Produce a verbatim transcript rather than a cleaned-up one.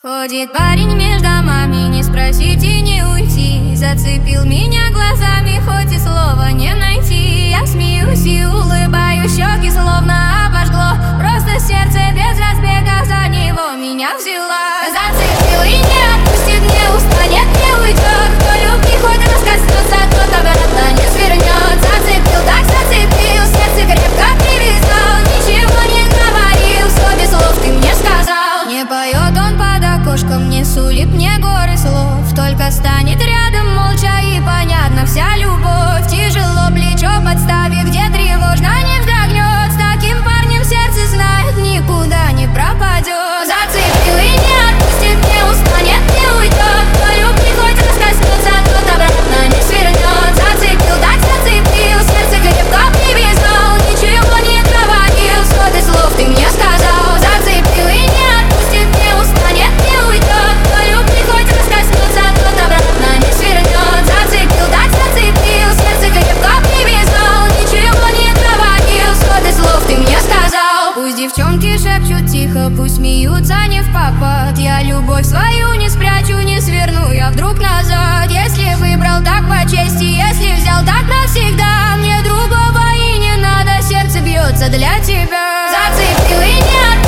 Ходит парень между домами, не спросить и не уйти. Зацепил меня глазами, хоть и слова не найти. Я смеюсь и улыбаюсь, щеки словно обожгло. Просто сердце без разбега за него меня взяла. Зацепил и не отпустит, не устанет, не уйдет. Кто любви хоть раз коснется, тот обратно не свернет. Зацепил, так зацепил, сердце крепко привязал. Ничего не говорил, все без слов ты мне сказал. Не поет он под окошком, не сулит мне горы слов. Только станет рядом молча и понятно вся любовь. Тяжело плечо подставит, где тревожно не вздохнет. С таким парнем сердце знает, никуда не пропадет. Зацепил и не отпустит, не устанет, не уйдет. Кто любви хоть раз коснется, тот обратно не свернет. Зацепил, так зацепил, сердце крепко привязал. Ничего не говорил, сотни слов ты мне сказал. Зацепил и не отпустит, не устанет, не уйдет. Кто любви хоть раз коснется, тот обратно не свернет. Зацепил, так зацепил, сердце крепко привязал. Ничего не говорил, сотни слов ты мне сказал. Пусть девчонки шепчут тихо, пусть смеются не в попад. Я любовь свою не спрячу, не сверну я вдруг назад. Если выбрал так по чести, если взял так навсегда, мне другого и не надо, сердце бьется для тебя. Зацепил и не